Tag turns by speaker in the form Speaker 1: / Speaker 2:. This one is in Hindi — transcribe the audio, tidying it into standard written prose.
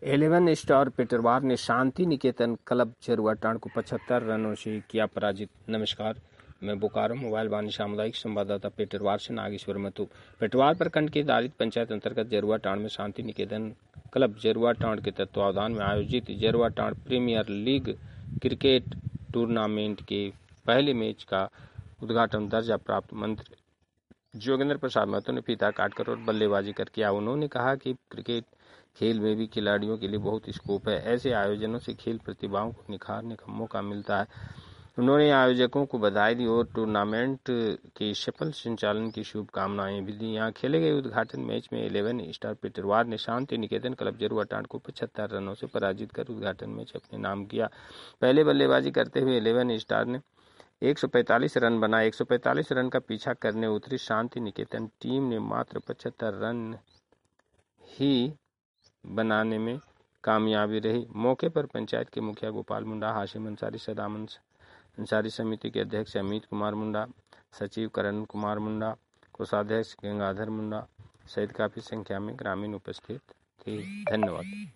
Speaker 1: 11 स्टार पेटरवार ने शांति निकेतन क्लब जरुआटांड को 75 रनों से किया पराजित। नमस्कार, मैं बोकारो मोबाइल वाणी सामुदायिक संवाददाता पेटरवार से नागेश्वर मतु। पेटरवार प्रखंड के दारित पंचायत अंतर्गत जरुआटांड में शांति निकेतन क्लब जरुआटांड के तत्वावधान में आयोजित Jaruatand premier league cricket tournament के पहले मैच का उद्घाटन दर्जा प्राप्त मंत्री जोगेंद्र प्रसाद महतो ने फीता काटकर और बल्लेबाजी कर किया। उन्होंने कहा कि क्रिकेट खेल में भी खिलाड़ियों के लिए बहुत स्कोप है। ऐसे आयोजनों से खेल प्रतिभाओं को निखारने का मौका मिलता है। उन्होंने आयोजकों को बधाई दी और टूर्नामेंट के सफल संचालन की शुभकामनाएं भी दी। यहाँ खेले गए उद्घाटन मैच में 11 स्टार पेटरवार ने शांति निकेतन क्लब जरुआटांड को 75 रनों से पराजित कर उद्घाटन मैच अपने नाम किया। पहले बल्लेबाजी करते हुए 11 स्टार ने 145 रन बनाए। 145 रन का पीछा करने उतरी शांति निकेतन टीम ने मात्र 75 रन ही बनाने में कामयाबी रही। मौके पर पंचायत के मुखिया गोपाल मुंडा, हाशिम अंसारी, सदाम अंसारी, समिति के अध्यक्ष अमित कुमार मुंडा, सचिव करण कुमार मुंडा, कोषाध्यक्ष गंगाधर मुंडा सहित काफी संख्या में ग्रामीण उपस्थित थे। धन्यवाद।